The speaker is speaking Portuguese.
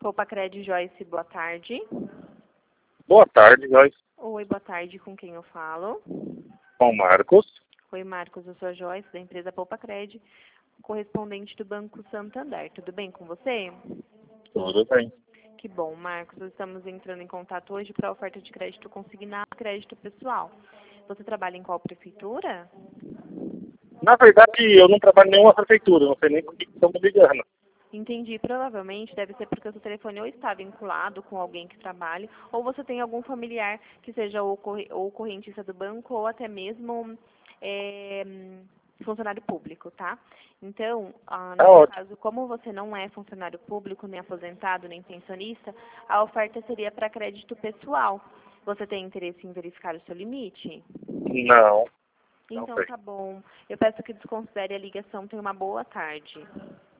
Poupa-Cred, Joyce, boa tarde. Boa tarde, Joyce. Oi, boa tarde, com quem eu falo? Com o Marcos. Oi, Marcos, eu sou a Joyce, da empresa Poupa-Cred, correspondente do Banco Santander. Tudo bem com você? Tudo bem. Que bom, Marcos. Estamos entrando em contato hoje para a oferta de crédito consignado e crédito pessoal. Você trabalha em qual prefeitura? Na verdade, eu não trabalho em nenhuma prefeitura, não sei nem por que estão me ligando. Entendi. Provavelmente deve ser porque o seu telefone ou está vinculado com alguém que trabalhe, ou você tem algum familiar que seja ou correntista do banco, ou até mesmo funcionário público, tá? Então, no seu Ótimo. caso, como você não é funcionário público, nem aposentado, nem pensionista, a oferta seria para crédito pessoal. Você tem interesse em verificar o seu limite? Não Então, sei. tá bom. Eu peço que desconsidere a ligação. Tenha uma boa tarde.